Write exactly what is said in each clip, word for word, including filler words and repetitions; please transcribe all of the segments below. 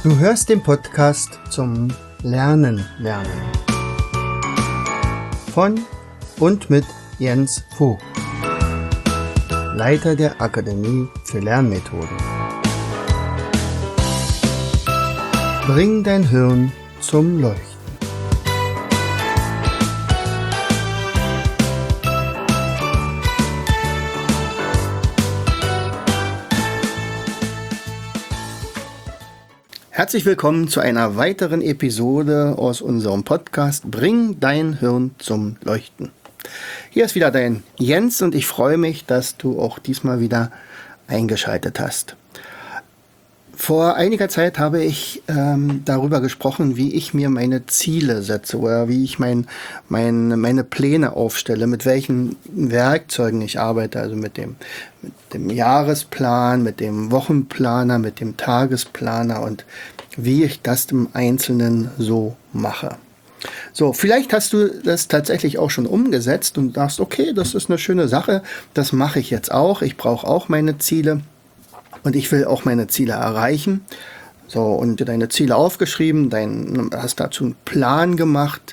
Du hörst den Podcast zum Lernen lernen von und mit Jens Vogt, Leiter der Akademie für Lernmethoden. Bring dein Hirn zum Leuchten. Herzlich willkommen zu einer weiteren Episode aus unserem Podcast Bring dein Hirn zum Leuchten. Hier ist wieder dein Jens und ich freue mich, dass du auch diesmal wieder eingeschaltet hast. Vor einiger Zeit habe ich ähm, darüber gesprochen, wie ich mir meine Ziele setze oder wie ich mein, mein, meine Pläne aufstelle, mit welchen Werkzeugen ich arbeite, also mit dem, mit dem Jahresplan, mit dem Wochenplaner, mit dem Tagesplaner und wie ich das im Einzelnen so mache. So, vielleicht hast du das tatsächlich auch schon umgesetzt und sagst, okay, das ist eine schöne Sache, das mache ich jetzt auch, ich brauche auch meine Ziele. Und ich will auch meine Ziele erreichen. So, und deine Ziele aufgeschrieben, dein, hast dazu einen Plan gemacht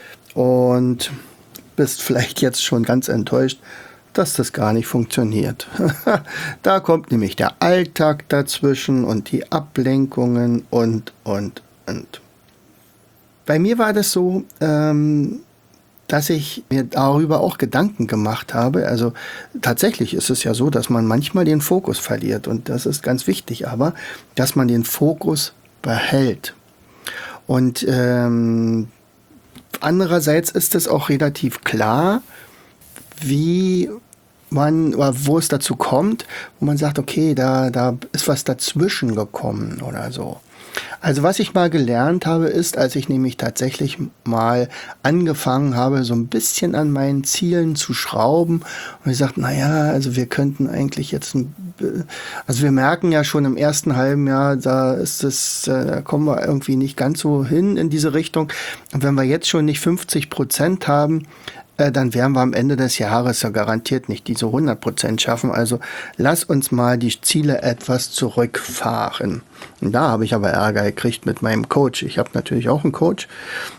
und bist vielleicht jetzt schon ganz enttäuscht, dass das gar nicht funktioniert. Da kommt nämlich der Alltag dazwischen und die Ablenkungen und, und, und. Bei mir war das so, ähm, dass ich mir darüber auch Gedanken gemacht habe. Also tatsächlich ist es ja so, dass man manchmal den Fokus verliert und das ist ganz wichtig, aber dass man den Fokus behält. Und ähm, andererseits ist es auch relativ klar, wie man oder wo es dazu kommt, wo man sagt, okay, da, da ist was dazwischen gekommen oder so. Also was ich mal gelernt habe, ist, als ich nämlich tatsächlich mal angefangen habe, so ein bisschen an meinen Zielen zu schrauben und ich sagte, naja, also wir könnten eigentlich jetzt, ein, also wir merken ja schon im ersten halben Jahr, da ist es, da kommen wir irgendwie nicht ganz so hin in diese Richtung. Und wenn wir jetzt schon nicht fünfzig Prozent haben, dann werden wir am Ende des Jahres ja garantiert nicht diese hundert Prozent schaffen. Also lass uns mal die Ziele etwas zurückfahren. Und da habe ich aber Ärger gekriegt mit meinem Coach. Ich habe natürlich auch einen Coach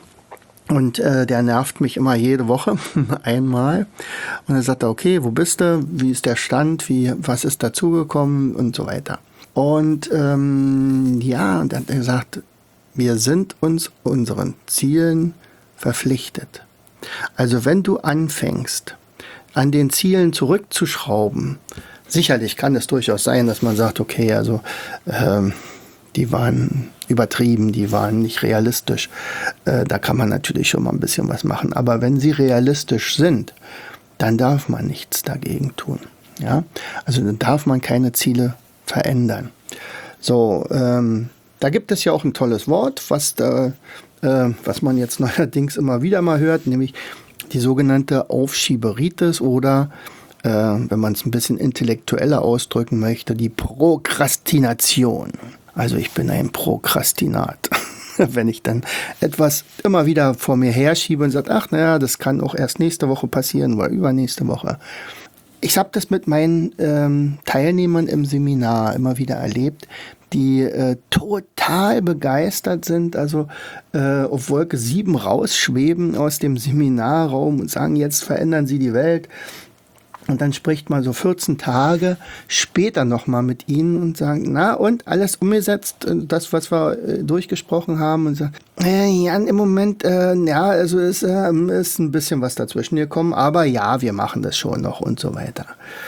und äh, der nervt mich immer jede Woche einmal. Und er sagt, okay, wo bist du? Wie ist der Stand? Wie, was ist dazugekommen? Und so weiter. Und ähm, ja, und dann hat er gesagt, wir sind uns unseren Zielen verpflichtet. Also wenn du anfängst, an den Zielen zurückzuschrauben, sicherlich kann es durchaus sein, dass man sagt, okay, also ähm, die waren übertrieben, die waren nicht realistisch. Äh, da kann man natürlich schon mal ein bisschen was machen. Aber wenn sie realistisch sind, dann darf man nichts dagegen tun. Ja? Also dann darf man keine Ziele verändern. So, ähm, da gibt es ja auch ein tolles Wort, was da was man jetzt neuerdings immer wieder mal hört, nämlich die sogenannte Aufschieberitis oder, äh, wenn man es ein bisschen intellektueller ausdrücken möchte, die Prokrastination. Also ich bin ein Prokrastinat. Wenn ich dann etwas immer wieder vor mir herschiebe und sage, ach naja, das kann auch erst nächste Woche passieren oder übernächste Woche. Ich habe das mit meinen ähm, Teilnehmern im Seminar immer wieder erlebt, die äh, total begeistert sind, also äh, auf Wolke sieben rausschweben aus dem Seminarraum und sagen, jetzt verändern sie die Welt. Und dann spricht man so vierzehn Tage später nochmal mit ihnen und sagen, na und, alles umgesetzt, das, was wir äh, durchgesprochen haben. Und sagen, äh, Jan, im Moment, äh, ja, also ist, äh, ist ein bisschen was dazwischen gekommen, aber ja, wir machen das schon noch und so weiter.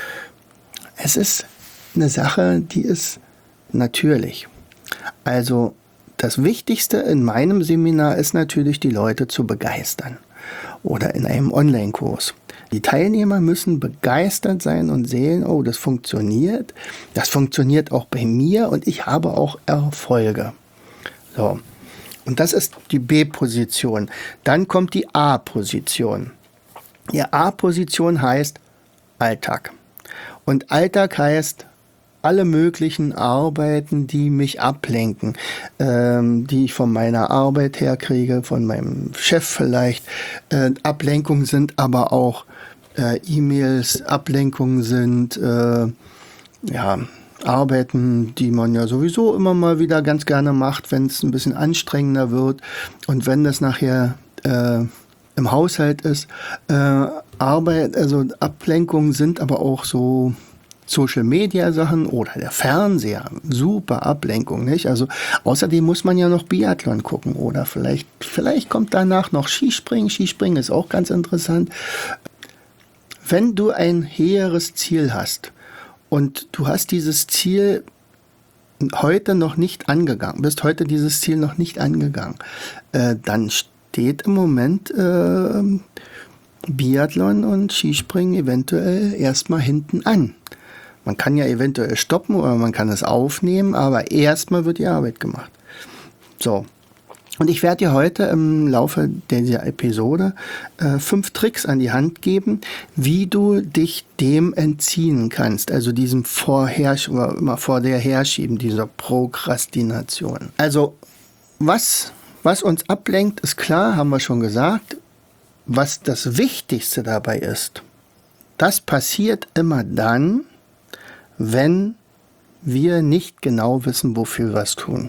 Es ist eine Sache, die ist natürlich. Also das Wichtigste in meinem Seminar ist natürlich, die Leute zu begeistern. Oder in einem Online-Kurs. Die Teilnehmer müssen begeistert sein und sehen, oh, das funktioniert. Das funktioniert auch bei mir und ich habe auch Erfolge. So. Und das ist die B-Position. Dann kommt die A-Position. Die A-Position heißt Alltag. Und Alltag heißt alle möglichen Arbeiten, die mich ablenken, ähm, die ich von meiner Arbeit her kriege, von meinem Chef vielleicht. Äh, Ablenkungen sind aber auch äh, E-Mails, Ablenkungen sind äh, ja Arbeiten, die man ja sowieso immer mal wieder ganz gerne macht, wenn es ein bisschen anstrengender wird und wenn das nachher äh, im Haushalt ist. Äh, Arbeit, also Ablenkungen sind aber auch so Social-Media-Sachen oder der Fernseher, super Ablenkung, nicht? Also außerdem muss man ja noch Biathlon gucken oder vielleicht, vielleicht kommt danach noch Skispringen. Skispringen ist auch ganz interessant. Wenn du ein hehres Ziel hast und du hast dieses Ziel heute noch nicht angegangen, bist heute dieses Ziel noch nicht angegangen, äh, dann steht im Moment äh, Biathlon und Skispringen eventuell erstmal hinten an. Man kann ja eventuell stoppen oder man kann es aufnehmen, aber erstmal wird die Arbeit gemacht. So. Und ich werde dir heute im Laufe dieser Episode äh, fünf Tricks an die Hand geben, wie du dich dem entziehen kannst, also diesem Vorhersch oder immer vor der Herschieben, dieser Prokrastination. Also was, was uns ablenkt, ist klar, haben wir schon gesagt. Was das Wichtigste dabei ist, das passiert immer dann, wenn wir nicht genau wissen, wofür wir es tun.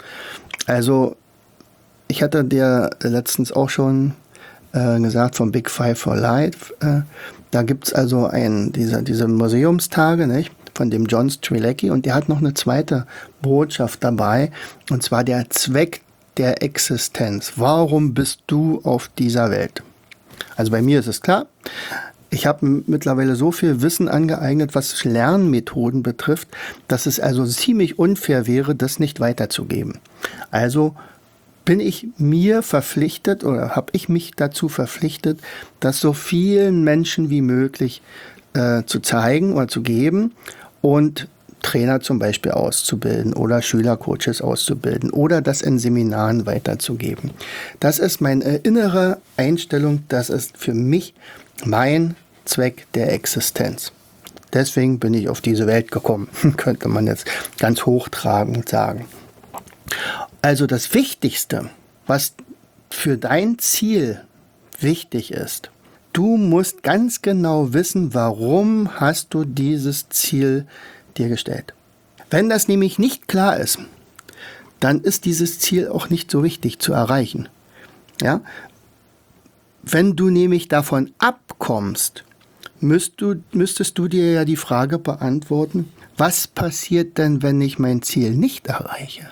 Also ich hatte dir letztens auch schon äh, gesagt vom Big Five for Life. Äh, da gibt es also ein, diese, diese Museumstage, nicht, von dem John Strzelecki, und der hat noch eine zweite Botschaft dabei, und zwar der Zweck der Existenz. Warum bist du auf dieser Welt? Also bei mir ist es klar, ich habe mittlerweile so viel Wissen angeeignet, was Lernmethoden betrifft, dass es also ziemlich unfair wäre, das nicht weiterzugeben. Also bin ich mir verpflichtet oder habe ich mich dazu verpflichtet, das so vielen Menschen wie möglich äh, zu zeigen oder zu geben und Trainer zum Beispiel auszubilden oder Schülercoaches auszubilden oder das in Seminaren weiterzugeben. Das ist meine innere Einstellung, das ist für mich mein Zweck der Existenz. Deswegen bin ich auf diese Welt gekommen, könnte man jetzt ganz hochtragend sagen. Also das Wichtigste, was für dein Ziel wichtig ist, du musst ganz genau wissen, warum hast du dieses Ziel dir gestellt. Wenn das nämlich nicht klar ist, dann ist dieses Ziel auch nicht so wichtig zu erreichen. Ja? Wenn du nämlich davon abkommst, müsst du, müsstest du dir ja die Frage beantworten, was passiert denn, wenn ich mein Ziel nicht erreiche?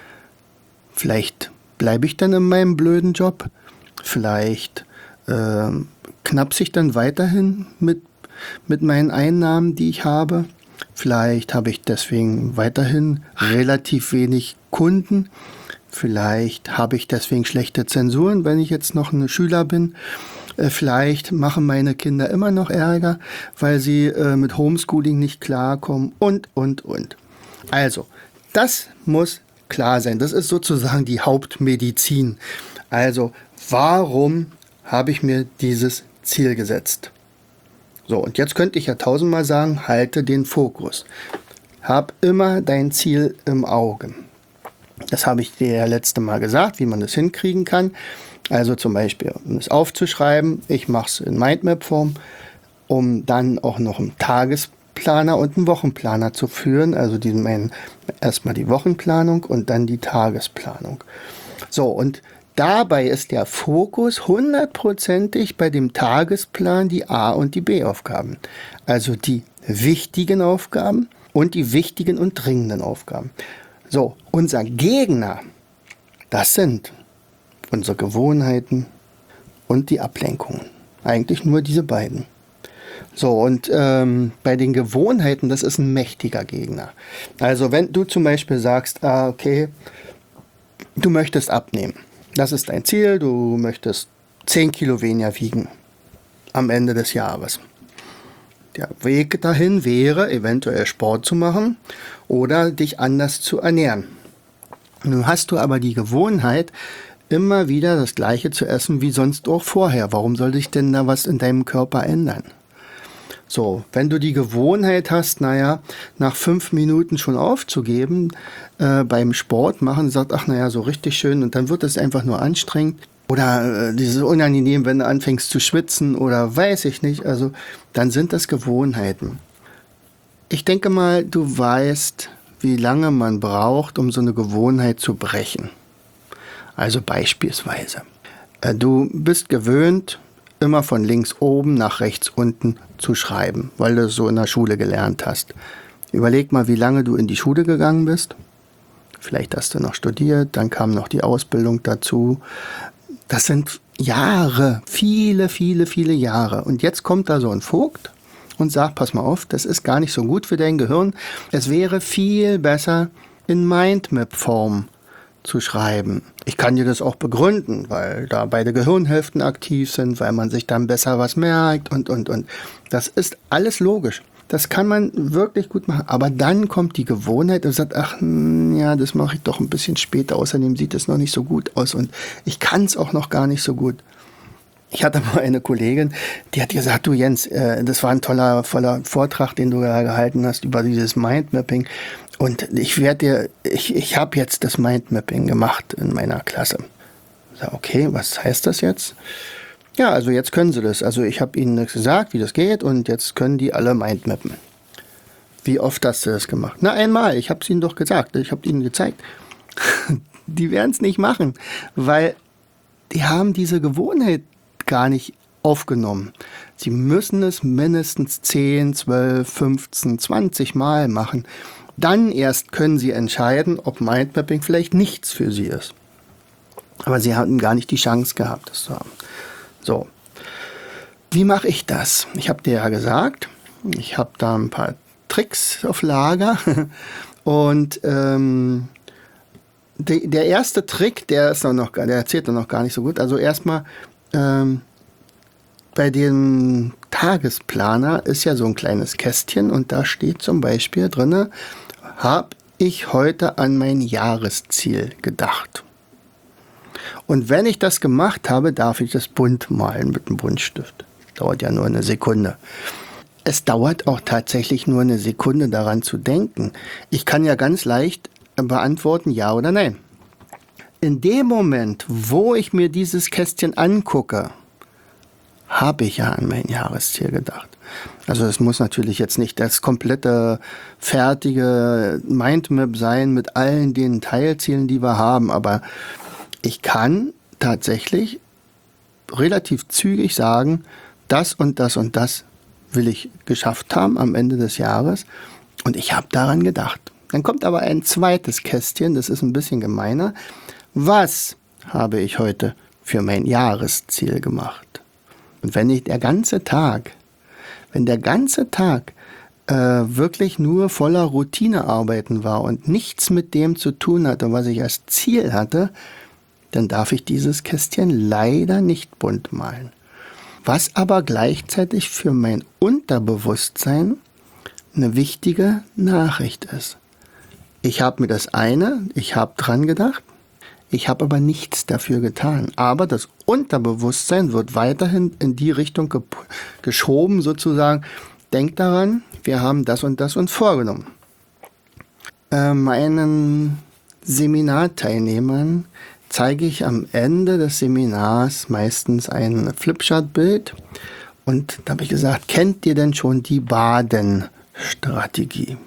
Vielleicht bleibe ich dann in meinem blöden Job, vielleicht äh, knapse ich dann weiterhin mit, mit meinen Einnahmen, die ich habe. Vielleicht habe ich deswegen weiterhin relativ wenig Kunden. Vielleicht habe ich deswegen schlechte Zensuren, wenn ich jetzt noch ein Schüler bin. Vielleicht machen meine Kinder immer noch Ärger, weil sie äh, mit Homeschooling nicht klarkommen und, und, und. Also, das muss klar sein. Das ist sozusagen die Hauptmedizin. Also, warum habe ich mir dieses Ziel gesetzt? So, und jetzt könnte ich ja tausendmal sagen, halte den Fokus. Hab immer dein Ziel im Auge. Das habe ich dir ja letzte Mal gesagt, wie man das hinkriegen kann. Also zum Beispiel, um es aufzuschreiben, ich mache es in Mindmap-Form, um dann auch noch einen Tagesplaner und einen Wochenplaner zu führen. Also diesen einen, erstmal die Wochenplanung und dann die Tagesplanung. So, und dabei ist der Fokus hundertprozentig bei dem Tagesplan die A- und die B-Aufgaben. Also die wichtigen Aufgaben und die wichtigen und dringenden Aufgaben. So, unser Gegner, das sind unsere Gewohnheiten und die Ablenkungen. Eigentlich nur diese beiden. So, und ähm, bei den Gewohnheiten, das ist ein mächtiger Gegner. Also wenn du zum Beispiel sagst, ah, okay, du möchtest abnehmen. Das ist dein Ziel, du möchtest zehn Kilo weniger wiegen am Ende des Jahres. Der Weg dahin wäre, eventuell Sport zu machen oder dich anders zu ernähren. Nun hast du aber die Gewohnheit, immer wieder das Gleiche zu essen wie sonst auch vorher. Warum soll sich denn da was in deinem Körper ändern? So, wenn du die Gewohnheit hast, naja, nach fünf Minuten schon aufzugeben, äh, beim Sport machen, sagt, ach naja, so richtig schön, und dann wird es einfach nur anstrengend. Oder äh, dieses unangenehm, wenn du anfängst zu schwitzen oder weiß ich nicht, also dann sind das Gewohnheiten. Ich denke mal, du weißt, wie lange man braucht, um so eine Gewohnheit zu brechen. Also beispielsweise, du bist gewöhnt, immer von links oben nach rechts unten zu schreiben, weil du es so in der Schule gelernt hast. Überleg mal, wie lange du in die Schule gegangen bist. Vielleicht hast du noch studiert, dann kam noch die Ausbildung dazu. Das sind Jahre, viele, viele, viele Jahre. Und jetzt kommt da so ein Vogt und sagt, pass mal auf, das ist gar nicht so gut für dein Gehirn. Es wäre viel besser, in Mindmap-Form zu schreiben. Ich kann dir das auch begründen, weil da beide Gehirnhälften aktiv sind, weil man sich dann besser was merkt und, und, und. Das ist alles logisch. Das kann man wirklich gut machen. Aber dann kommt die Gewohnheit und sagt, ach, ja, das mache ich doch ein bisschen später. Außerdem sieht es noch nicht so gut aus und ich kann es auch noch gar nicht so gut. Ich hatte mal eine Kollegin, die hat gesagt, du Jens, äh, das war ein toller, voller Vortrag, den du da gehalten hast über dieses Mindmapping. Und ich werde dir, ich, ich habe jetzt das Mindmapping gemacht in meiner Klasse. Ich sage, okay, was heißt das jetzt? Ja, also jetzt können sie das. Also ich habe ihnen gesagt, wie das geht und jetzt können die alle Mindmappen. Wie oft hast du das gemacht? Na, einmal. Ich habe es ihnen doch gesagt. Ich habe ihnen gezeigt. Die werden es nicht machen, weil die haben diese Gewohnheit gar nicht aufgenommen. Sie müssen es mindestens zehn, zwölf, fünfzehn, zwanzig Mal machen. Dann erst können sie entscheiden, ob Mindmapping vielleicht nichts für sie ist. Aber sie hatten gar nicht die Chance gehabt, das zu haben. So, wie mache ich das? Ich habe dir ja gesagt, ich habe da ein paar Tricks auf Lager. Und ähm, de, der erste Trick, der ist noch, der erzählt noch gar nicht so gut. Also erstmal ähm, bei dem Tagesplaner ist ja so ein kleines Kästchen und da steht zum Beispiel drin, habe ich heute an mein Jahresziel gedacht. Und wenn ich das gemacht habe, darf ich das bunt malen mit einem Buntstift. Dauert ja nur eine Sekunde. Es dauert auch tatsächlich nur eine Sekunde daran zu denken. Ich kann ja ganz leicht beantworten, ja oder nein. In dem Moment, wo ich mir dieses Kästchen angucke, habe ich ja an mein Jahresziel gedacht. Also es muss natürlich jetzt nicht das komplette, fertige Mindmap sein mit allen den Teilzielen, die wir haben, aber ich kann tatsächlich relativ zügig sagen, das und das und das will ich geschafft haben am Ende des Jahres und ich habe daran gedacht. Dann kommt aber ein zweites Kästchen, das ist ein bisschen gemeiner. Was habe ich heute für mein Jahresziel gemacht? Und wenn ich der ganze Tag, wenn der ganze Tag äh, wirklich nur voller Routinearbeiten war und nichts mit dem zu tun hatte, was ich als Ziel hatte, dann darf ich dieses Kästchen leider nicht bunt malen. Was aber gleichzeitig für mein Unterbewusstsein eine wichtige Nachricht ist. Ich habe mir das eine, ich habe dran gedacht, ich habe aber nichts dafür getan. Aber das Unterbewusstsein wird weiterhin in die Richtung ge- geschoben sozusagen. Denk daran, wir haben das und das uns vorgenommen. Äh, meinen Seminarteilnehmern zeige ich am Ende des Seminars meistens ein Flipchart-Bild. Und da habe ich gesagt, kennt ihr denn schon die Baden-Strategie?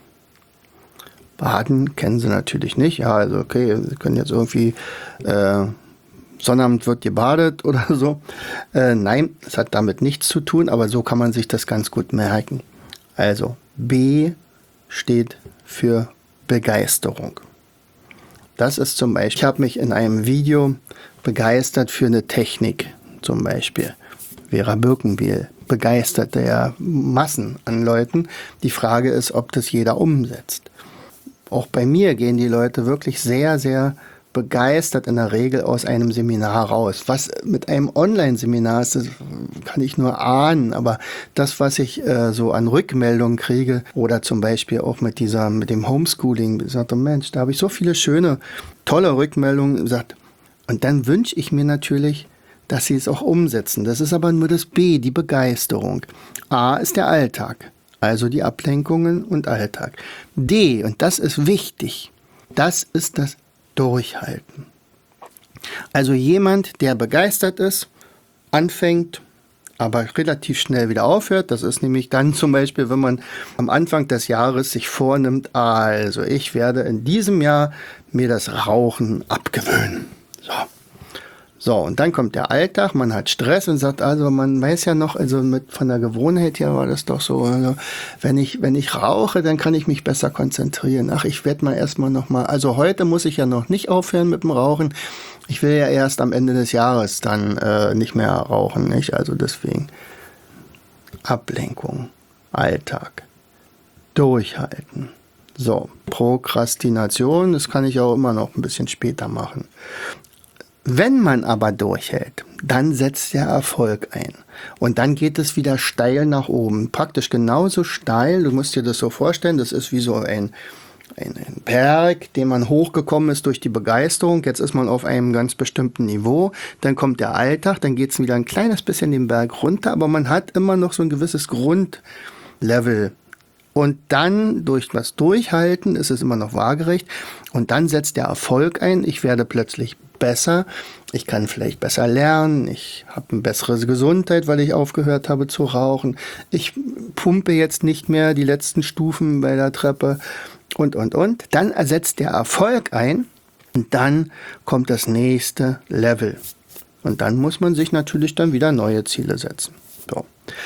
Baden kennen sie natürlich nicht. Ja, also okay, sie können jetzt irgendwie äh, Sonnabend wird gebadet oder so. Äh, nein, das hat damit nichts zu tun, aber so kann man sich das ganz gut merken. Also B steht für Begeisterung. Das ist zum Beispiel, ich habe mich in einem Video begeistert für eine Technik, zum Beispiel. Vera Birkenbiel begeisterte ja Massen an Leuten. Die Frage ist, ob das jeder umsetzt. Auch bei mir gehen die Leute wirklich sehr, sehr begeistert in der Regel aus einem Seminar raus. Was mit einem Online-Seminar ist, das kann ich nur ahnen, aber das, was ich äh, so an Rückmeldungen kriege oder zum Beispiel auch mit dieser, mit dem Homeschooling, ich sagte, Mensch, da habe ich so viele schöne, tolle Rückmeldungen gesagt. Und dann wünsche ich mir natürlich, dass sie es auch umsetzen. Das ist aber nur das B, die Begeisterung. A ist der Alltag. Also die Ablenkungen und Alltag. D, und das ist wichtig, das ist das Durchhalten. Also jemand, der begeistert ist, anfängt, aber relativ schnell wieder aufhört. Das ist nämlich dann zum Beispiel, wenn man am Anfang des Jahres sich vornimmt, also ich werde in diesem Jahr mir das Rauchen abgewöhnen. So. So, und dann kommt der Alltag, man hat Stress und sagt, also man weiß ja noch, also mit von der Gewohnheit her war das doch so, also wenn ich wenn ich rauche, dann kann ich mich besser konzentrieren. Ach, ich werde mal erstmal noch mal, also heute muss ich ja noch nicht aufhören mit dem Rauchen. Ich will ja erst am Ende des Jahres dann äh, nicht mehr rauchen, nicht? Also deswegen Ablenkung, Alltag, durchhalten. So, Prokrastination, das kann ich auch immer noch ein bisschen später machen. Wenn man aber durchhält, dann setzt der Erfolg ein. Und dann geht es wieder steil nach oben. Praktisch genauso steil. Du musst dir das so vorstellen, das ist wie so ein, ein, ein Berg, den man hochgekommen ist durch die Begeisterung. Jetzt ist man auf einem ganz bestimmten Niveau. Dann kommt der Alltag, dann geht es wieder ein kleines bisschen den Berg runter. Aber man hat immer noch so ein gewisses Grundlevel. Und dann durch das Durchhalten ist es immer noch waagerecht. Und dann setzt der Erfolg ein. Ich werde plötzlich besser. Ich kann vielleicht besser lernen. Ich habe eine bessere Gesundheit, weil ich aufgehört habe zu rauchen. Ich pumpe jetzt nicht mehr die letzten Stufen bei der Treppe und, und, und. Dann ersetzt der Erfolg ein und dann kommt das nächste Level. Und dann muss man sich natürlich dann wieder neue Ziele setzen. So.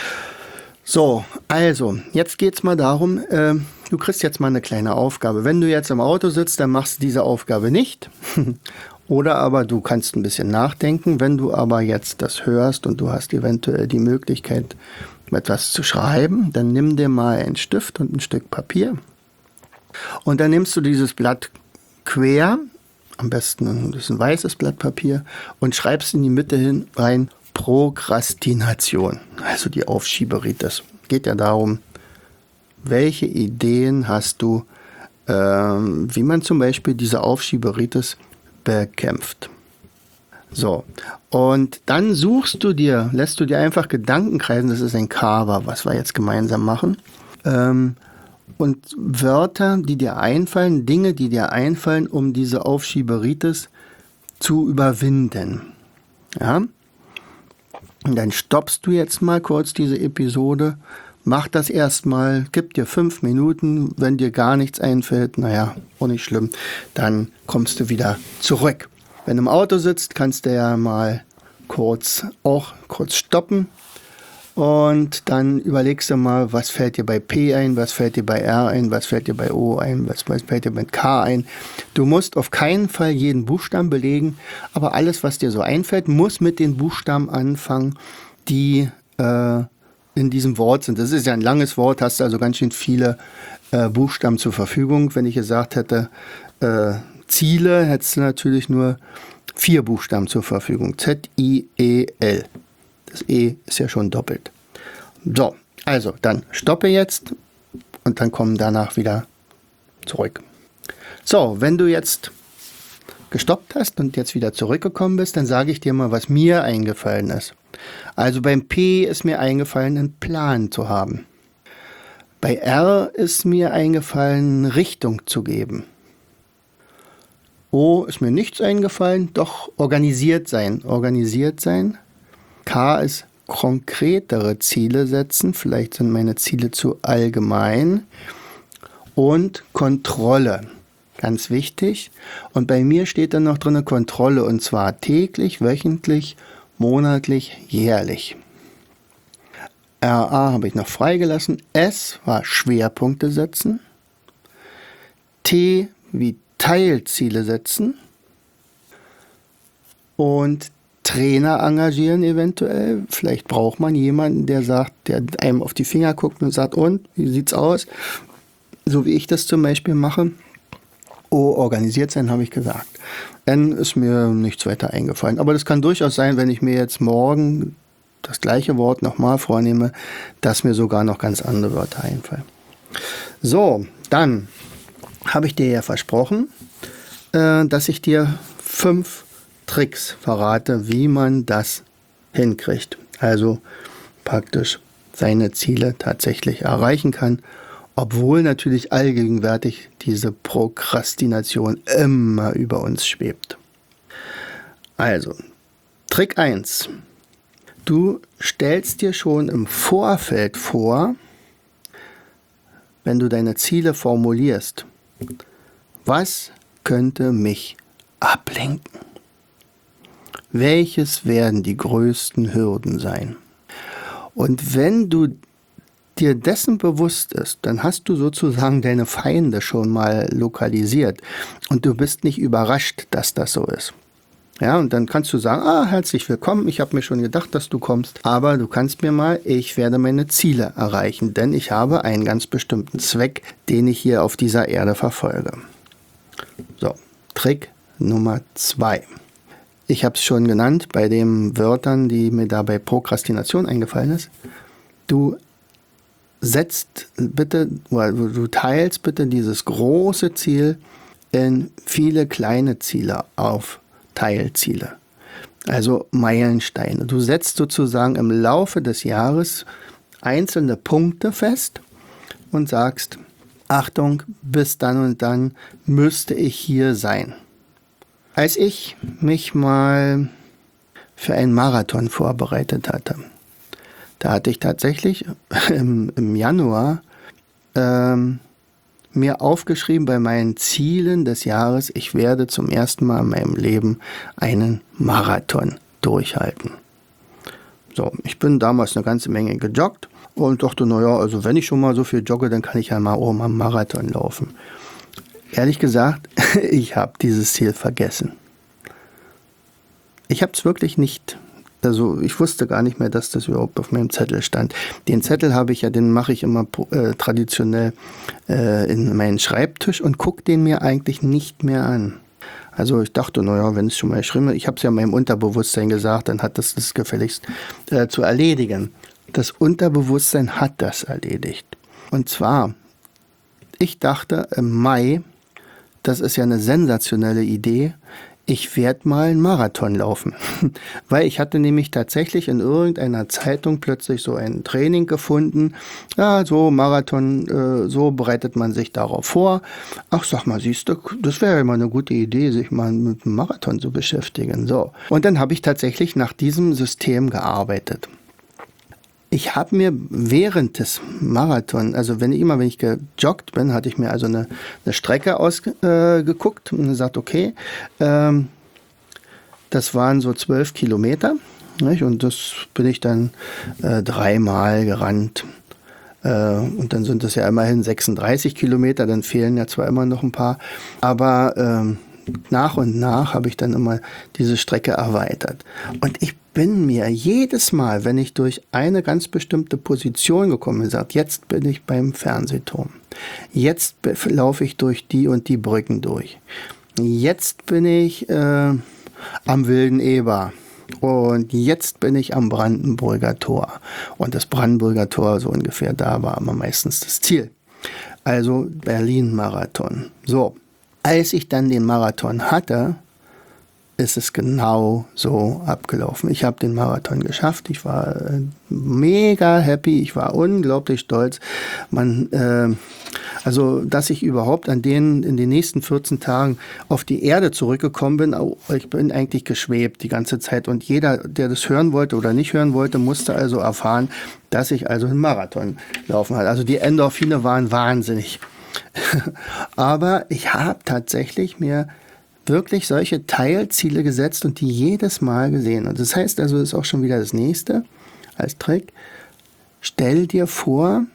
So, also, jetzt geht's mal darum, äh, du kriegst jetzt mal eine kleine Aufgabe. Wenn du jetzt im Auto sitzt, dann machst du diese Aufgabe nicht. Oder aber du kannst ein bisschen nachdenken. Wenn du aber jetzt das hörst und du hast eventuell die Möglichkeit, etwas zu schreiben, dann nimm dir mal einen Stift und ein Stück Papier. Und dann nimmst du dieses Blatt quer, am besten das ist ein weißes Blatt Papier, und schreibst in die Mitte hin rein Prokrastination, also die Aufschieberitis. Geht ja darum, welche Ideen hast du, ähm, wie man zum Beispiel diese Aufschieberitis bekämpft. So, und dann suchst du dir, lässt du dir einfach Gedanken kreisen, das ist ein Cover, was wir jetzt gemeinsam machen, ähm, und Wörter, die dir einfallen, Dinge, die dir einfallen, um diese Aufschieberitis zu überwinden. Ja? Und dann stoppst du jetzt mal kurz diese Episode, mach das erstmal, gib dir fünf Minuten, wenn dir gar nichts einfällt, naja, auch nicht schlimm, dann kommst du wieder zurück. Wenn du im Auto sitzt, kannst du ja mal kurz auch kurz stoppen und dann überlegst du mal, was fällt dir bei P ein, was fällt dir bei R ein, was fällt dir bei O ein, was, was fällt dir bei K ein. Du musst auf keinen Fall jeden Buchstaben belegen, aber alles, was dir so einfällt, muss mit den Buchstaben anfangen, die äh, in diesem Wort sind. Das ist ja ein langes Wort, hast also ganz schön viele äh, Buchstaben zur Verfügung. Wenn ich gesagt hätte, äh, Ziele, hättest du natürlich nur vier Buchstaben zur Verfügung. Z I E L. Das E ist ja schon doppelt. So, also dann stoppe jetzt und dann kommen danach wieder zurück. So, wenn du jetzt gestoppt hast und jetzt wieder zurückgekommen bist, dann sage ich dir mal, was mir eingefallen ist. Also beim P ist mir eingefallen, einen Plan zu haben. Bei R ist mir eingefallen, Richtung zu geben. O ist mir nichts eingefallen, doch organisiert sein. Organisiert sein. K ist konkretere Ziele setzen. Vielleicht sind meine Ziele zu allgemein. Und Kontrolle. Ganz wichtig. Und bei mir steht dann noch drin Kontrolle. Und zwar täglich, wöchentlich, monatlich, jährlich. R A habe ich noch freigelassen. S war Schwerpunkte setzen. T wie Teilziele setzen. Und Trainer engagieren eventuell. Vielleicht braucht man jemanden, der sagt, der einem auf die Finger guckt und sagt, und, wie sieht's aus? So wie ich das zum Beispiel mache. O, organisiert sein, habe ich gesagt. N ist mir nichts weiter eingefallen. Aber das kann durchaus sein, wenn ich mir jetzt morgen das gleiche Wort nochmal vornehme, dass mir sogar noch ganz andere Wörter einfallen. So, dann habe ich dir ja versprochen, äh, dass ich dir fünf Tricks verrate, wie man das hinkriegt. Also praktisch seine Ziele tatsächlich erreichen kann, obwohl natürlich allgegenwärtig diese Prokrastination immer über uns schwebt. Also, Trick eins. Du stellst dir schon im Vorfeld vor, wenn du deine Ziele formulierst, was könnte mich ablenken? Welches werden die größten Hürden sein? Und wenn du dir dessen bewusst ist, dann hast du sozusagen deine Feinde schon mal lokalisiert und du bist nicht überrascht, dass das so ist. Ja, und dann kannst du sagen, ah, herzlich willkommen, ich habe mir schon gedacht, dass du kommst, aber du kannst mir mal, ich werde meine Ziele erreichen, denn ich habe einen ganz bestimmten Zweck, den ich hier auf dieser Erde verfolge. So, Trick Nummer zwei. Ich habe es schon genannt bei den Wörtern, die mir da bei Prokrastination eingefallen ist. Du setzt bitte, oder du teilst bitte dieses große Ziel in viele kleine Ziele auf, Teilziele. Also Meilensteine. Du setzt sozusagen im Laufe des Jahres einzelne Punkte fest und sagst, Achtung, bis dann und dann müsste ich hier sein. Als ich mich mal für einen Marathon vorbereitet hatte, da hatte ich tatsächlich im, im Januar ähm, mir aufgeschrieben bei meinen Zielen des Jahres, ich werde zum ersten Mal in meinem Leben einen Marathon durchhalten. So, ich bin damals eine ganze Menge gejoggt und dachte, naja, also wenn ich schon mal so viel jogge, dann kann ich ja mal oben am Marathon laufen. Ehrlich gesagt, ich habe dieses Ziel vergessen. Ich habe es wirklich nicht, also ich wusste gar nicht mehr, dass das überhaupt auf meinem Zettel stand. Den Zettel habe ich ja, den mache ich immer äh, traditionell äh, in meinen Schreibtisch und gucke den mir eigentlich nicht mehr an. Also ich dachte, naja, wenn es schon mal geschrieben ist, ich habe es ja meinem Unterbewusstsein gesagt, dann hat das das gefälligst äh, zu erledigen. Das Unterbewusstsein hat das erledigt. Und zwar, ich dachte im Mai, das ist ja eine sensationelle Idee, ich werde mal einen Marathon laufen. Weil ich hatte nämlich tatsächlich in irgendeiner Zeitung plötzlich so ein Training gefunden. Ja, so Marathon, äh, so bereitet man sich darauf vor. Ach, sag mal, siehst du, das wäre ja mal eine gute Idee, sich mal mit einem Marathon zu beschäftigen. So. Und dann habe ich tatsächlich nach diesem System gearbeitet. Ich habe mir während des Marathon, also wenn ich immer, wenn ich gejoggt bin, hatte ich mir also eine, eine Strecke ausgeguckt äh, und gesagt, okay, ähm, das waren so zwölf Kilometer, nicht? Und das bin ich dann äh, dreimal gerannt. Äh, und dann sind das ja immerhin sechsunddreißig Kilometer, dann fehlen ja zwar immer noch ein paar, aber ähm, nach und nach habe ich dann immer diese Strecke erweitert. Und ich bin mir jedes Mal, wenn ich durch eine ganz bestimmte Position gekommen bin, gesagt, jetzt bin ich beim Fernsehturm. Jetzt laufe ich durch die und die Brücken durch. Jetzt bin ich äh, am Wilden Eber. Und jetzt bin ich am Brandenburger Tor. Und das Brandenburger Tor, so ungefähr, da war immer meistens das Ziel. Also Berlin-Marathon. So. Als ich dann den Marathon hatte, ist es genau so abgelaufen. Ich habe den Marathon geschafft. Ich war äh, mega happy. Ich war unglaublich stolz. Man, äh, also, dass ich überhaupt an den in den nächsten vierzehn Tagen auf die Erde zurückgekommen bin. Ich bin eigentlich geschwebt die ganze Zeit. Und jeder, der das hören wollte oder nicht hören wollte, musste also erfahren, dass ich also einen Marathon laufen hatte. Also die Endorphine waren wahnsinnig. Aber ich habe tatsächlich mir wirklich solche Teilziele gesetzt und die jedes Mal gesehen. Und das heißt also, das ist auch schon wieder das nächste als Trick. Stell dir vor,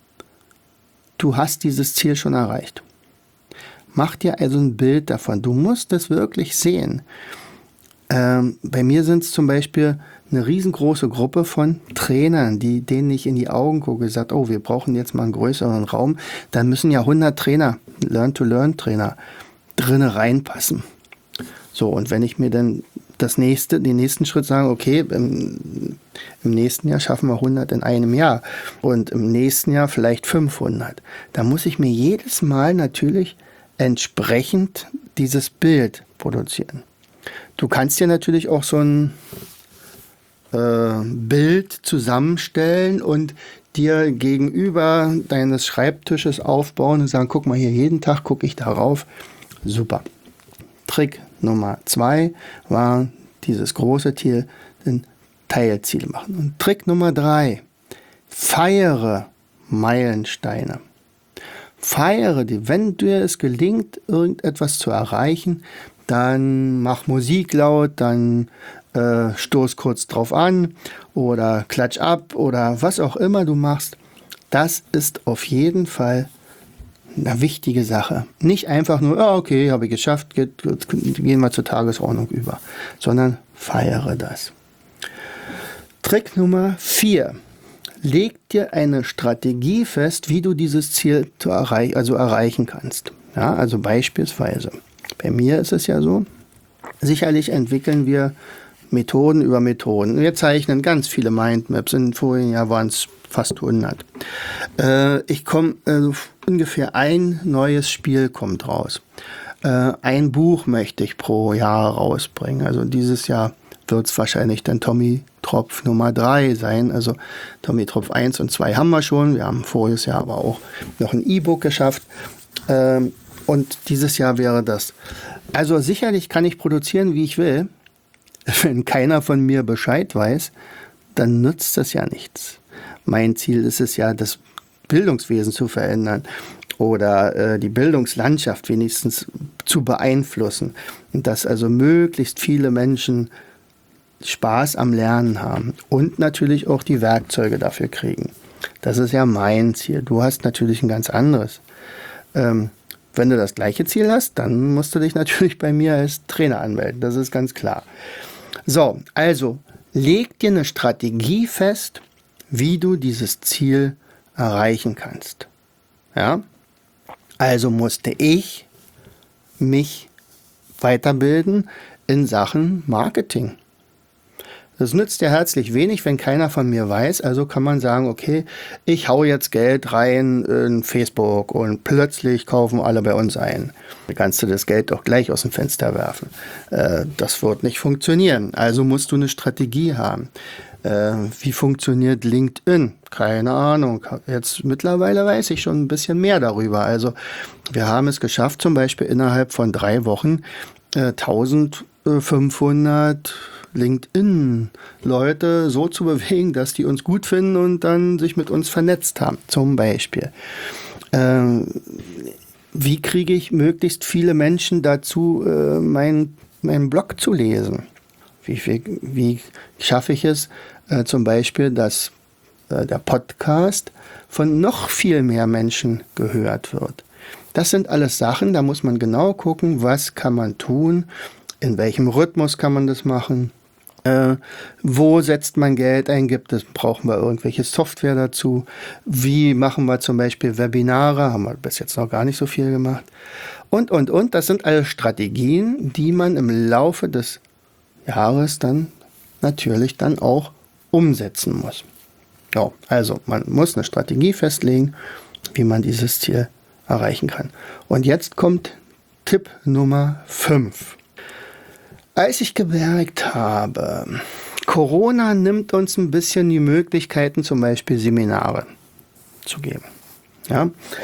du hast dieses Ziel schon erreicht. Mach dir also ein Bild davon. Du musst es wirklich sehen. Ähm, bei mir sind es zum Beispiel eine riesengroße Gruppe von Trainern, die, denen ich in die Augen gucke, sagt, oh, wir brauchen jetzt mal einen größeren Raum. Dann müssen ja hundert Trainer, Learn-to-Learn-Trainer, drinne reinpassen. So, und wenn ich mir dann das nächste, den nächsten Schritt sage, okay, im, im nächsten Jahr schaffen wir hundert in einem Jahr und im nächsten Jahr vielleicht fünfhundert, dann muss ich mir jedes Mal natürlich entsprechend dieses Bild produzieren. Du kannst dir natürlich auch so ein äh, Bild zusammenstellen und dir gegenüber deines Schreibtisches aufbauen und sagen, guck mal hier, jeden Tag gucke ich darauf. Super. Trick Nummer zwei war dieses große Ziel in Teilziele machen. Und Trick Nummer drei, feiere Meilensteine. Feiere die, wenn dir es gelingt, irgendetwas zu erreichen, dann mach Musik laut, dann äh, stoß kurz drauf an oder klatsch ab oder was auch immer du machst. Das ist auf jeden Fall eine wichtige Sache. Nicht einfach nur, oh, okay, habe ich geschafft, geht, geht, gehen wir zur Tagesordnung über, sondern feiere das. Trick Nummer vier. Leg dir eine Strategie fest, wie du dieses Ziel zu erreich- also erreichen kannst. Ja, also beispielsweise, bei mir ist es ja so, sicherlich entwickeln wir Methoden über Methoden. Wir zeichnen ganz viele Mindmaps, im vorigen Jahr waren es fast hundert. Äh, ich komme, äh, ungefähr ein neues Spiel kommt raus. Äh, ein Buch möchte ich pro Jahr rausbringen. Also dieses Jahr wird es wahrscheinlich dann Tommy Tropf Nummer drei sein. Also Tommy Tropf eins und zwei haben wir schon. Wir haben voriges Jahr aber auch noch ein E-Book geschafft. Ähm, und dieses Jahr wäre das. Also sicherlich kann ich produzieren, wie ich will. Wenn keiner von mir Bescheid weiß, dann nützt das ja nichts. Mein Ziel ist es ja, das Bildungswesen zu verändern oder äh, die Bildungslandschaft wenigstens zu beeinflussen. Und dass also möglichst viele Menschen Spaß am Lernen haben und natürlich auch die Werkzeuge dafür kriegen. Das ist ja mein Ziel. Du hast natürlich ein ganz anderes. Ähm, wenn du das gleiche Ziel hast, dann musst du dich natürlich bei mir als Trainer anmelden. Das ist ganz klar. So, also leg dir eine Strategie fest, wie du dieses Ziel erreichen kannst. Ja? Also musste ich mich weiterbilden in Sachen Marketing. Das nützt ja herzlich wenig, wenn keiner von mir weiß. Also kann man sagen, okay, ich hau jetzt Geld rein in Facebook und plötzlich kaufen alle bei uns ein. Da kannst du das Geld doch gleich aus dem Fenster werfen. Äh, das wird nicht funktionieren. Also musst du eine Strategie haben. Äh, wie funktioniert LinkedIn? Keine Ahnung. Jetzt mittlerweile weiß ich schon ein bisschen mehr darüber. Also wir haben es geschafft, zum Beispiel innerhalb von drei Wochen äh, eintausendfünfhundert LinkedIn-Leute so zu bewegen, dass die uns gut finden und dann sich mit uns vernetzt haben, zum Beispiel. Ähm, wie kriege ich möglichst viele Menschen dazu, äh, meinen mein Blog zu lesen? Wie, wie, wie schaffe ich es äh, zum Beispiel, dass äh, der Podcast von noch viel mehr Menschen gehört wird? Das sind alles Sachen, da muss man genau gucken, was kann man tun, in welchem Rhythmus kann man das machen. Äh, wo setzt man Geld ein? Gibt es, brauchen wir irgendwelche Software dazu? Wie machen wir zum Beispiel Webinare? Haben wir bis jetzt noch gar nicht so viel gemacht. Und, und, und. Das sind alle Strategien, die man im Laufe des Jahres dann natürlich dann auch umsetzen muss. Ja, also man muss eine Strategie festlegen, wie man dieses Ziel erreichen kann. Und jetzt kommt Tipp Nummer fünf. Als ich gemerkt habe, Corona nimmt uns ein bisschen die Möglichkeiten, zum Beispiel Seminare zu geben. Ja?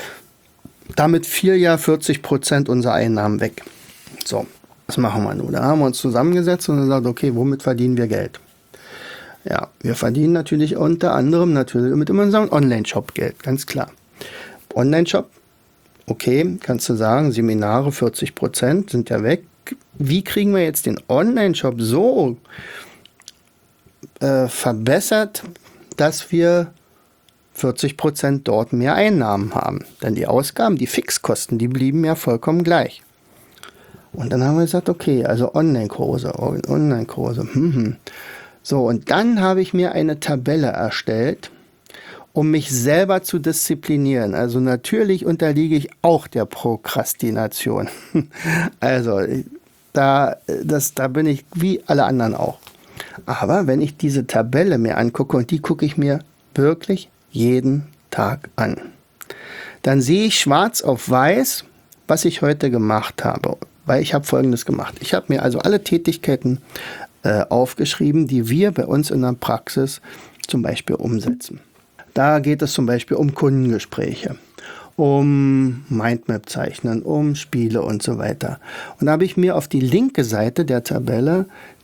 Damit fiel ja vierzig Prozent unserer Einnahmen weg. So, was machen wir nun? Da haben wir uns zusammengesetzt und gesagt, okay, womit verdienen wir Geld? Ja, wir verdienen natürlich unter anderem natürlich mit unserem Online-Shop Geld, ganz klar. Online-Shop, okay, kannst du sagen, Seminare vierzig Prozent sind ja weg. Wie kriegen wir jetzt den Online-Shop so äh, verbessert, dass wir vierzig Prozent dort mehr Einnahmen haben? Denn die Ausgaben, die Fixkosten, die blieben ja vollkommen gleich. Und dann haben wir gesagt, okay, also Online-Kurse, Online-Kurse. Hm, hm. So, und dann habe ich mir eine Tabelle erstellt, um mich selber zu disziplinieren. Also natürlich unterliege ich auch der Prokrastination. Also da, das, da bin ich wie alle anderen auch. Aber wenn ich diese Tabelle mir angucke, und die gucke ich mir wirklich jeden Tag an, dann sehe ich schwarz auf weiß, was ich heute gemacht habe. Weil ich habe Folgendes gemacht. Ich habe mir also alle Tätigkeiten äh, aufgeschrieben, die wir bei uns in der Praxis zum Beispiel umsetzen. Da geht es zum Beispiel um Kundengespräche, um Mindmap-Zeichnen, um Spiele und so weiter. Und da habe ich mir auf die linke Seite der Tabelle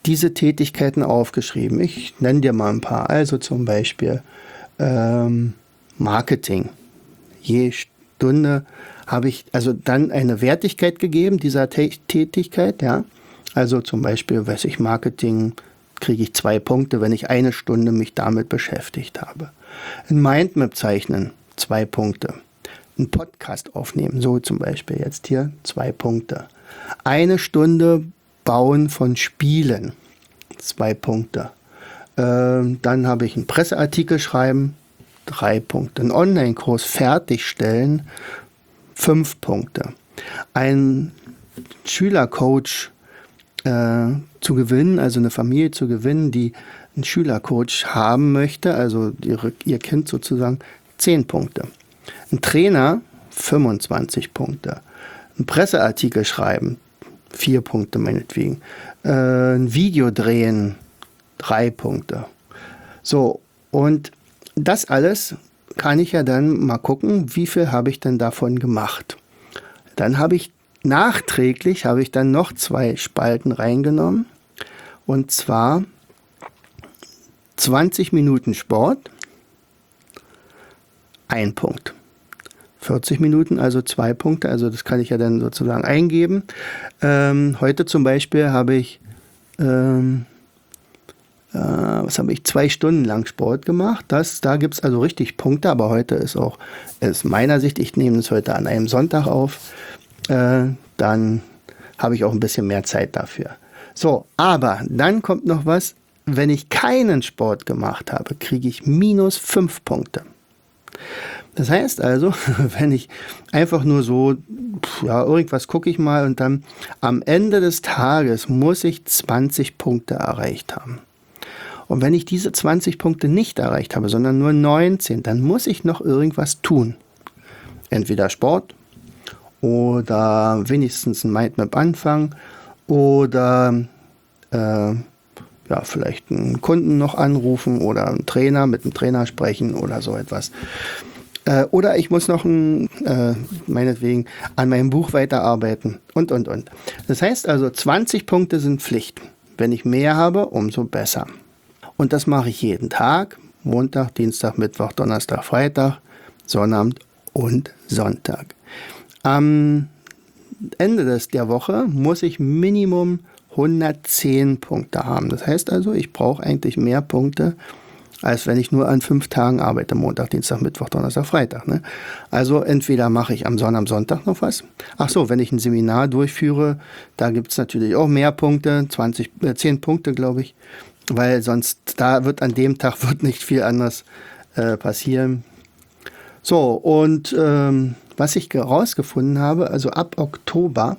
diese Tätigkeiten aufgeschrieben. Ich nenne dir mal ein paar. Also zum Beispiel ähm, Marketing. Je Stunde habe ich also dann eine Wertigkeit gegeben dieser Tä- Tätigkeit. Ja? Also zum Beispiel, weiß ich, Marketing kriege ich zwei Punkte, wenn ich eine Stunde mich damit beschäftigt habe. Ein Mindmap zeichnen, zwei Punkte. Ein Podcast aufnehmen, so zum Beispiel jetzt hier, zwei Punkte. Eine Stunde Bauen von Spielen, zwei Punkte. Ähm, dann habe ich einen Presseartikel schreiben, drei Punkte. Einen Online-Kurs fertigstellen, fünf Punkte. Ein Schülercoach äh, zu gewinnen, also eine Familie zu gewinnen, die einen Schülercoach haben möchte, also ihre, ihr Kind sozusagen, zehn Punkte. Ein Trainer, fünfundzwanzig Punkte. Ein Presseartikel schreiben, vier Punkte meinetwegen. Äh, ein Video drehen, drei Punkte. So, und das alles kann ich ja dann mal gucken, wie viel habe ich denn davon gemacht. Dann habe ich nachträglich, habe ich dann noch zwei Spalten reingenommen. Und zwar zwanzig Minuten Sport, ein Punkt. vierzig Minuten, also zwei Punkte, also das kann ich ja dann sozusagen eingeben. Ähm, heute zum Beispiel habe ich, ähm, äh, was habe ich, zwei Stunden lang Sport gemacht. Das, da gibt es also richtig Punkte, aber heute ist auch, aus meiner Sicht, ich nehme es heute an einem Sonntag auf, äh, dann habe ich auch ein bisschen mehr Zeit dafür. So, aber dann kommt noch was, wenn ich keinen Sport gemacht habe, kriege ich minus fünf Punkte. Das heißt also, wenn ich einfach nur so, ja, irgendwas gucke ich mal und dann am Ende des Tages muss ich zwanzig Punkte erreicht haben. Und wenn ich diese zwanzig Punkte nicht erreicht habe, sondern nur neunzehn, dann muss ich noch irgendwas tun. Entweder Sport oder wenigstens ein Mindmap anfangen oder äh, ja, vielleicht einen Kunden noch anrufen oder einen Trainer mit einem Trainer sprechen oder so etwas. Äh, oder ich muss noch ein, äh, meinetwegen an meinem Buch weiterarbeiten und, und, und. Das heißt also, zwanzig Punkte sind Pflicht. Wenn ich mehr habe, umso besser. Und das mache ich jeden Tag. Montag, Dienstag, Mittwoch, Donnerstag, Freitag, Sonnabend und Sonntag. Am Ende des, der Woche muss ich Minimum hundertzehn Punkte haben. Das heißt also, ich brauche eigentlich mehr Punkte, als wenn ich nur an fünf Tagen arbeite. Montag, Dienstag, Mittwoch, Donnerstag, Freitag. Ne? Also entweder mache ich am Sonntag, am Sonntag noch was. Ach so, wenn ich ein Seminar durchführe, da gibt es natürlich auch mehr Punkte, zwanzig, äh, zehn Punkte, glaube ich. Weil sonst, da wird an dem Tag wird nicht viel anderes äh, passieren. So, und ähm, was ich herausgefunden habe, also ab Oktober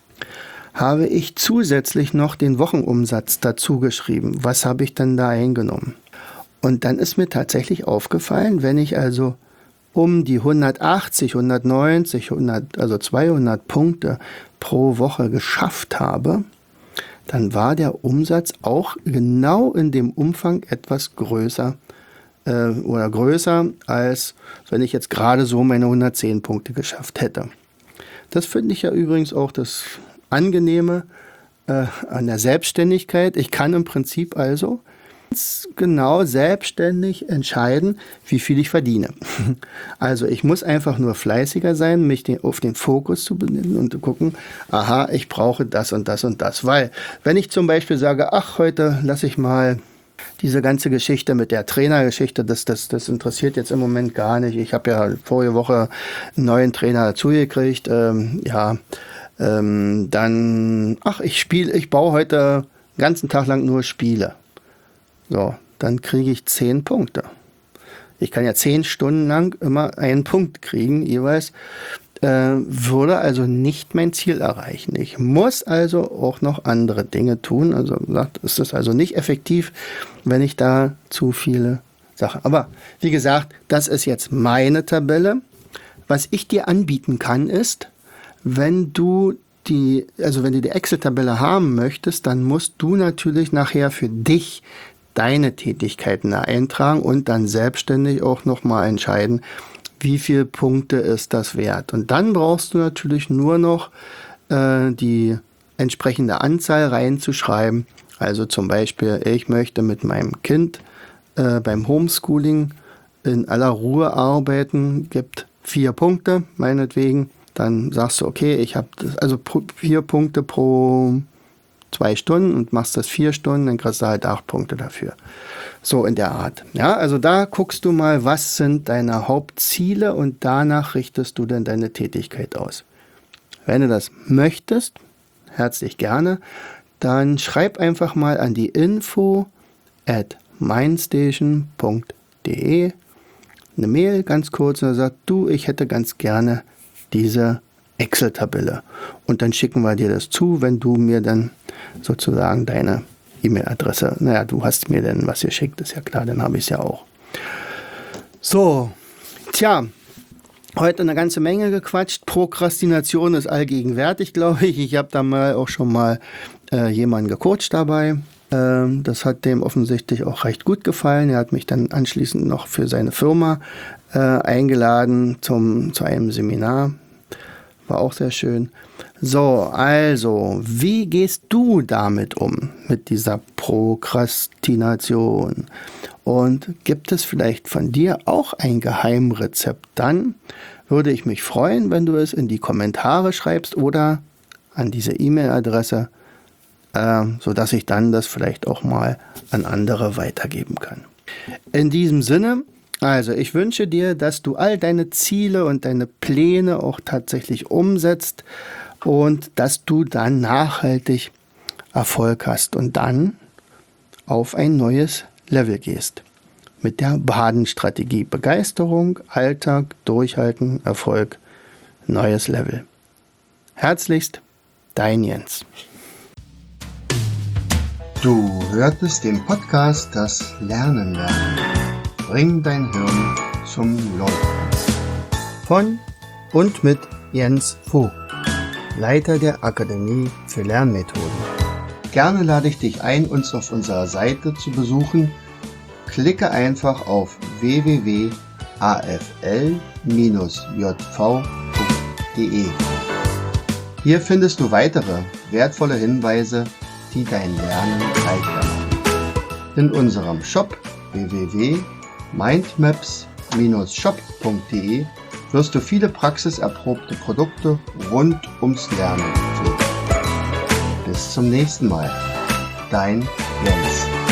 habe ich zusätzlich noch den Wochenumsatz dazu geschrieben. Was habe ich denn da eingenommen? Und dann ist mir tatsächlich aufgefallen, wenn ich also um die hundertachtzig, hundertneunzig, hundert, also zweihundert Punkte pro Woche geschafft habe, dann war der Umsatz auch genau in dem Umfang etwas größer äh, oder größer, als wenn ich jetzt gerade so meine hundertzehn Punkte geschafft hätte. Das finde ich ja übrigens auch das Angenehme äh, an der Selbstständigkeit. Ich kann im Prinzip also genau selbstständig entscheiden, wie viel ich verdiene. Also ich muss einfach nur fleißiger sein, mich den, auf den Fokus zu benennen und zu gucken, aha, ich brauche das und das und das. Weil wenn ich zum Beispiel sage, ach, heute lasse ich mal diese ganze Geschichte mit der Trainergeschichte, das, das, das interessiert jetzt im Moment gar nicht. Ich habe ja vorige Woche einen neuen Trainer dazugekriegt. Ähm, ja, ähm, dann, ach, ich spiele, ich baue heute den ganzen Tag lang nur Spiele. So, dann kriege ich zehn Punkte. Ich kann ja zehn Stunden lang immer einen Punkt kriegen, jeweils, äh, würde also nicht mein Ziel erreichen. Ich muss also auch noch andere Dinge tun. Also gesagt, ist das also nicht effektiv, wenn ich da zu viele Sachen. Aber wie gesagt, das ist jetzt meine Tabelle. Was ich dir anbieten kann, ist, wenn du die, also wenn du die Excel-Tabelle haben möchtest, dann musst du natürlich nachher für dich deine Tätigkeiten da eintragen und dann selbstständig auch nochmal entscheiden, wie viele Punkte ist das wert. Und dann brauchst du natürlich nur noch äh, die entsprechende Anzahl reinzuschreiben Also zum Beispiel, ich möchte mit meinem Kind äh, beim Homeschooling in aller Ruhe arbeiten, gibt vier Punkte, meinetwegen. Dann sagst du, okay, ich habe also vier Punkte pro zwei Stunden und machst das vier Stunden, dann kriegst du halt acht Punkte dafür. So in der Art. Ja, also da guckst du mal, was sind deine Hauptziele und danach richtest du dann deine Tätigkeit aus. Wenn du das möchtest, herzlich gerne, dann schreib einfach mal an die info at mindstation punkt de eine Mail, ganz kurz, und sagt, du, ich hätte ganz gerne diese Excel-Tabelle. Und dann schicken wir dir das zu, wenn du mir dann sozusagen deine E-Mail-Adresse, naja, du hast mir denn was geschickt, ist ja klar, dann habe ich es ja auch. So, tja, heute eine ganze Menge gequatscht. Prokrastination ist allgegenwärtig, glaube ich. Ich habe da mal auch schon mal äh, jemanden gecoacht dabei. Ähm, das hat dem offensichtlich auch recht gut gefallen. Er hat mich dann anschließend noch für seine Firma äh, eingeladen zum, zu einem Seminar. War auch sehr schön. So, also, wie gehst du damit um, mit dieser Prokrastination? Und gibt es vielleicht von dir auch ein Geheimrezept? Dann würde ich mich freuen, wenn du es in die Kommentare schreibst oder an diese E-Mail-Adresse, äh, sodass ich dann das vielleicht auch mal an andere weitergeben kann. In diesem Sinne, also ich wünsche dir, dass du all deine Ziele und deine Pläne auch tatsächlich umsetzt und dass du dann nachhaltig Erfolg hast und dann auf ein neues Level gehst. Mit der Baden-Strategie. Begeisterung, Alltag, Durchhalten, Erfolg, neues Level. Herzlichst, dein Jens. Du hörtest den Podcast Das Lernen lernen. Bring dein Hirn zum Leuchten. Von und mit Jens Vogt, Leiter der Akademie für Lernmethoden. Gerne lade ich dich ein, uns auf unserer Seite zu besuchen. Klicke einfach auf w w w punkt a f l dash j v punkt de. Hier findest du weitere wertvolle Hinweise, die dein Lernen leichter machen. In unserem Shop w w w punkt mindmaps dash shop punkt de wirst du viele praxiserprobte Produkte rund ums Lernen finden. Bis zum nächsten Mal. Dein Jens.